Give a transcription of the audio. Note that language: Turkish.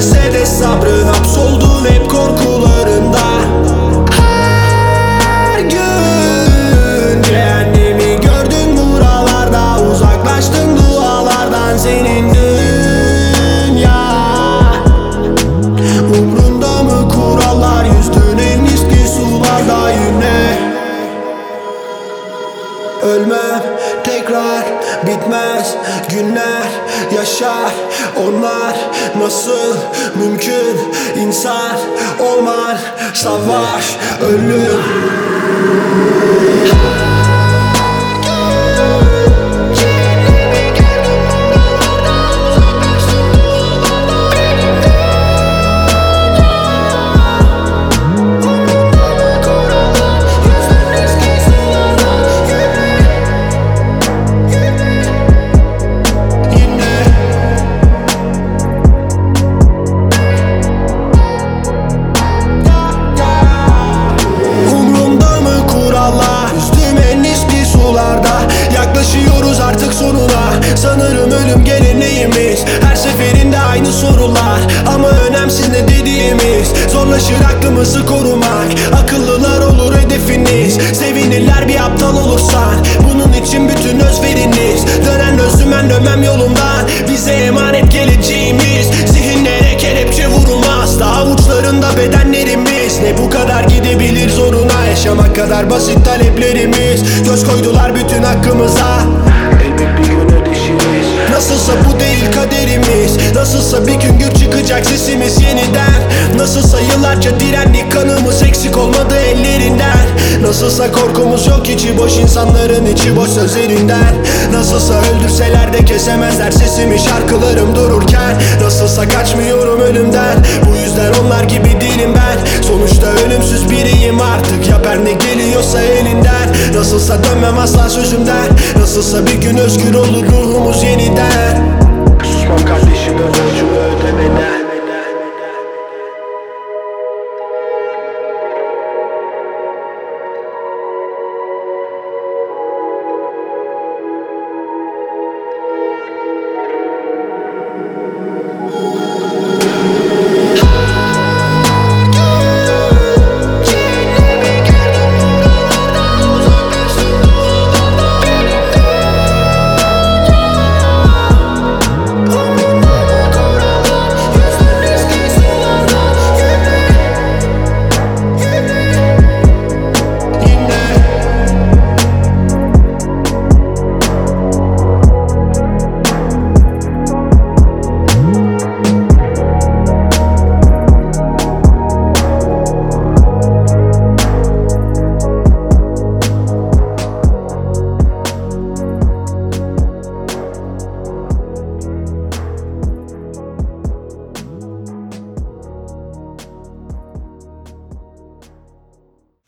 Tükense de sabrın, hapsoldun hep korkularında. Her gün cehennemi gördün buralarda, uzaklaştın dualardan senin dünya. Umrunda mı kurallar, yüzdün en riskli sularda yine. Ölmem tekrar, bitmez günler yaşar onlar. Nasıl mümkün, insan olmaz, savaş, ölüm. Yaklaşıyoruz artık sonuna, sanırım ölüm geleneğimiz. Her seferinde aynı sorular ama önemsiz ne dediğimiz. Zorlaşır aklımızı korumak, akıllılar olur hedefiniz. Sevinirler bir aptal olursan, bunun için bütün özveriniz. Dönen özümen dönmem yolumdan, bize emanet geleceğimiz. Zihinlere kelepçe vurulmaz, daha avuçlarında bedenlerimiz. Ne bu kadar gidebilir zoruna, yaşamak kadar basit taleplerimiz. Göz koydular bütün hakkımıza, elbet bir gün ödeşiriz. Nasılsa bu değil kaderimiz, nasılsa bir gün gök çıkacak sesimiz yeniden. Nasılsa yıllarca direndik, kanımız eksik olmadı ellerinden. Nasılsa korkumuz yok, içi boş insanların içi boş sözlerinden. Nasılsa öldürseler de kesemezler sesimi şarkılarım dururken. Nasılsa kaçmıyorum ölümden, bu yüzden onlar gibi değilim ben. Sonuçta ölümsüz biriyim artık, yapar ne geliyorsa elinden. Nasılsa dönmem asla sözümden, nasılsa bir gün özgür olur ruhumuz yeniden. Susmam kardeşim, öyle